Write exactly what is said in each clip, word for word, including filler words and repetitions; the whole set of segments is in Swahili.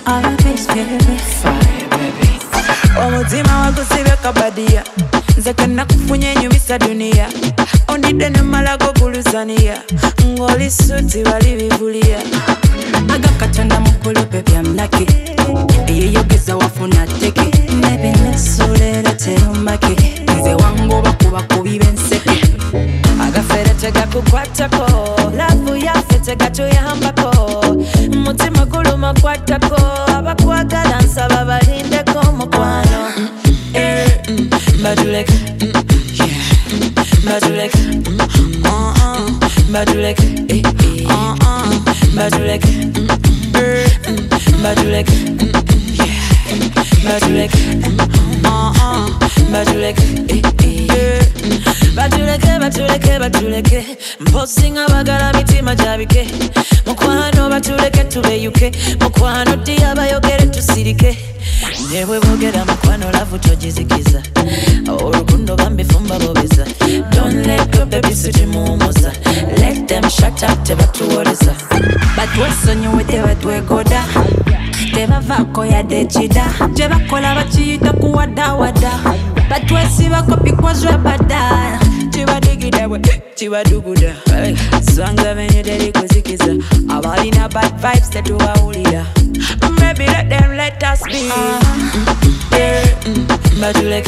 always purify, baby. Omutima wagusibe kabadia nze kena kufunye nyumisa dunia ondide ne malago buluzania ngoli suti bali bivulia agakatonda mukulu baby I'm lucky eyeyogeza wafuna teke maybe nesolera terumake nze wangu bakuba kubibe nseke agafere tegakukwatako lavu yaffe tegatuyambako mutima guluma kwatako abakwagala nsaba balindeko mukwano Badulek, Badulek, uh-uh, Badulek, eh, eh, uh-uh, Badulek, Badulek, Badulek, uh-uh, Badulek, eh, eh, Badulek, Badulek, Badulek, mposinga bagala mitima jabike, mukwano batuleke tubeyuke, mukwano diaba yogere tusirike. Newe bogera mukwano lavu tojizikiza Orukundo bambi fumba bobeza Don't let go baby suti muumuza Let them shut up teba tuwoleza batwesonyiwe tebetwegoda tebavako yadde ekida gyebakola bakiyita kuwadawada batwesibako bikozwe bada Chibadigidabwe, chibaduguda Swanga venye teri kuzikiza Abalina bad vibes tetuwawulira Maybe let them let us be Badulek,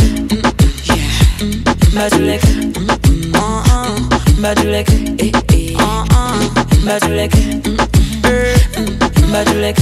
Badulek, uh-uh, Badulek, eh, eh, uh-uh, Badulek, Badulek,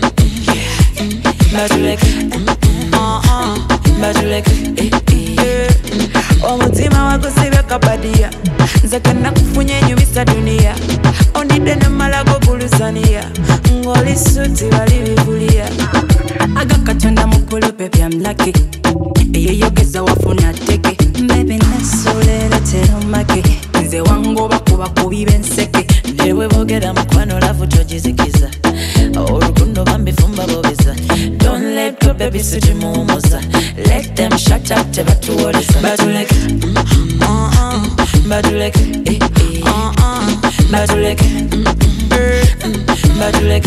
Badulek, uh-uh, Badulek, eh, eh Omutima wagusibe kabadia nze kena kufunye nyumisa dunia ondide ne malago buluzania ngoli suti bali bivulia agakatonda mukulu baby I'm lucky eyeyogeza wafuna teke baby nesolera terumake nze wangu bakuba kubibe nseke newe bogera mukwano lavu tojizikiza orukundo bambi fumba bobeza don't let go baby suti muumuza let them shut up tebatuwoleza Badulek, uh-uh, Badulek, eh, eh, uh-uh, Badulek, Badulek,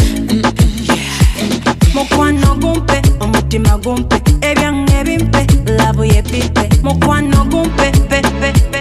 mukwano gumpe omutima gumpe ebyange bimpe lavu yepipe mukwano gumpe pepe